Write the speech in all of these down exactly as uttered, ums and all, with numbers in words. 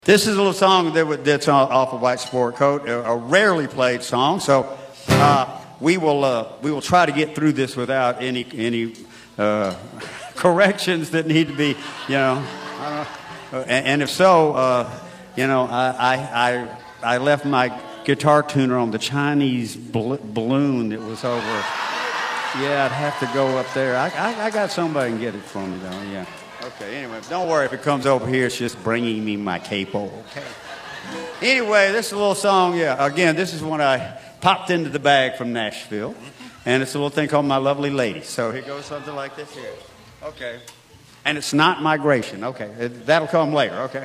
This is a little song that, that's off of White Sport Coat, a, a rarely played song. So uh, we will uh, we will try to get through this without any any uh, corrections that need to be, you know. I don't know. And, and if so, uh, you know, I, I I I left my guitar tuner on the Chinese bl balloon that was over. Yeah, I'd have to go up there. I, I I got somebody can get it for me though. Yeah. Okay, anyway, don't worry if it comes over here, it's just bringing me my capo, okay? Anyway, this is a little song, yeah, again, this is one I popped into the bag from Nashville, and it's a little thing called My Lovely Lady. So here goes something like this here. Okay. And it's not migration, okay, it, that'll come later, okay?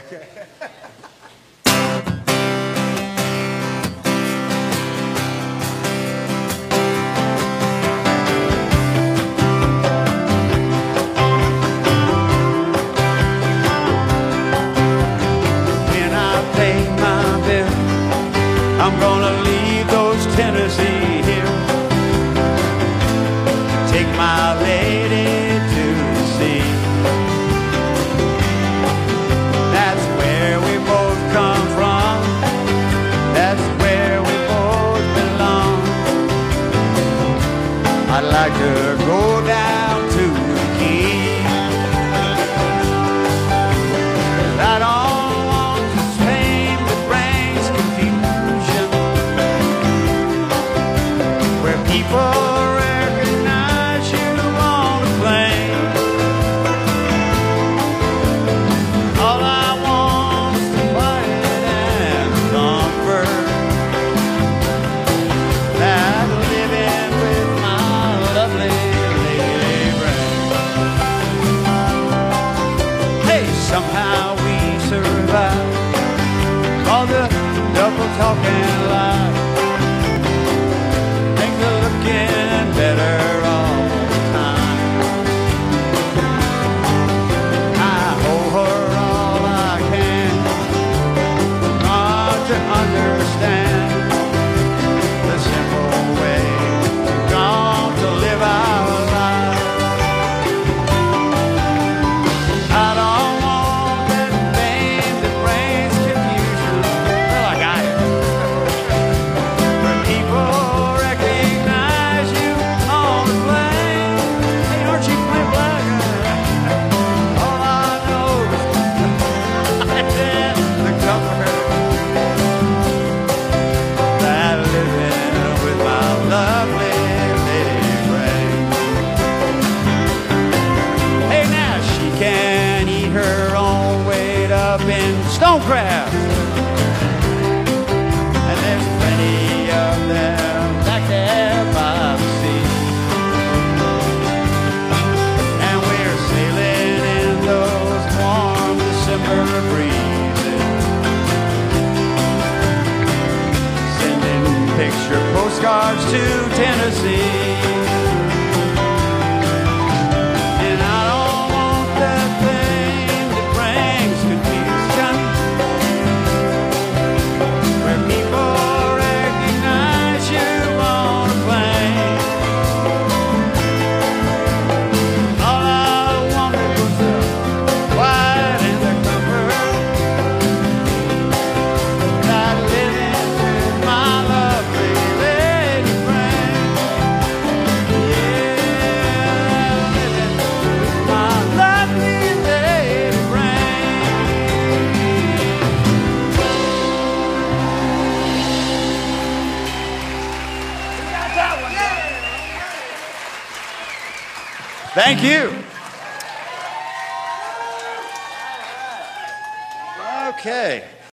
I'm gonna leave those Tennessee hills, take my lady to the sea. That's where we both come from, that's where we both belong. I'd like to go down to the Keys, 'cause I don't people recognize you on the plane. All I want is quiet and comfort, that living with my lovely lady brain. Hey, somehow we survive all the double talking lies. Better all the time. I owe her all I can, not to understand the simple way we've gone to live our lives. I don't want that fame that brings confusion. Well, I got it. When people in Stonecraft, and there's plenty of them back there by the sea, and we're sailing in those warm December breezes, sending picture postcards to Tennessee. Thank you. Okay.